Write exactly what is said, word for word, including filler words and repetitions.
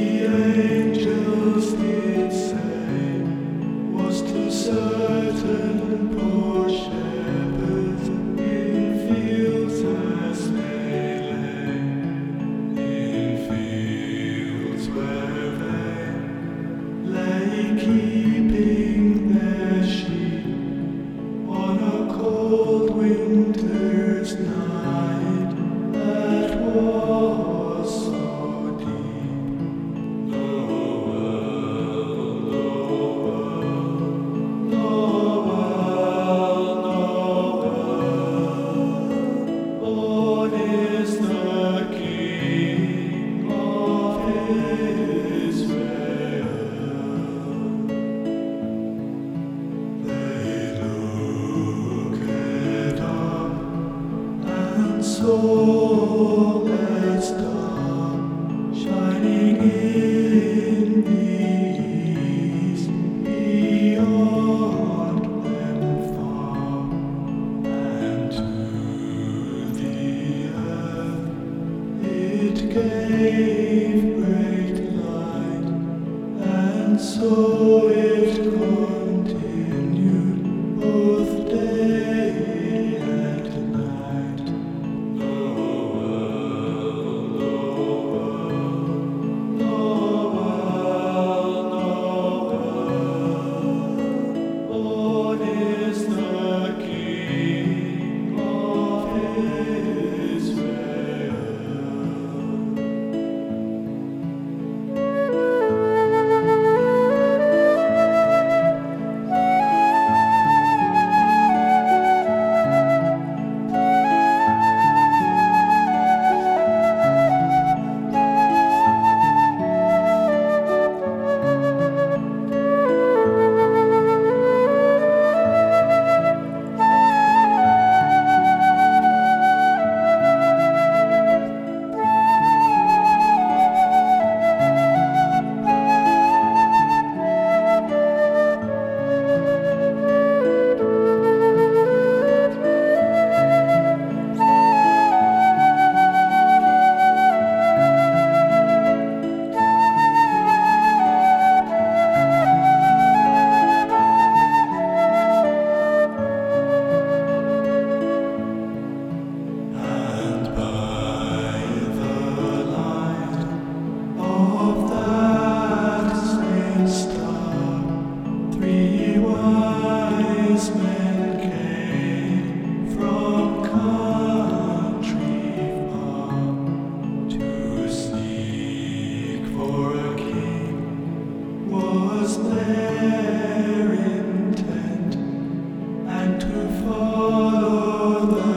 angels did say was to certain poor shepherds in fields as they lay, in fields where they lay keeping their sheep on a cold winter's night that was so deep. Born is the King of Israel. They looked up and saw that star shining in the east beyond them far, and to the earth it gave great light, and so it continued both day and night. Born is the King of Israel. Men came from country far to seek for a king, was their intent, and to follow the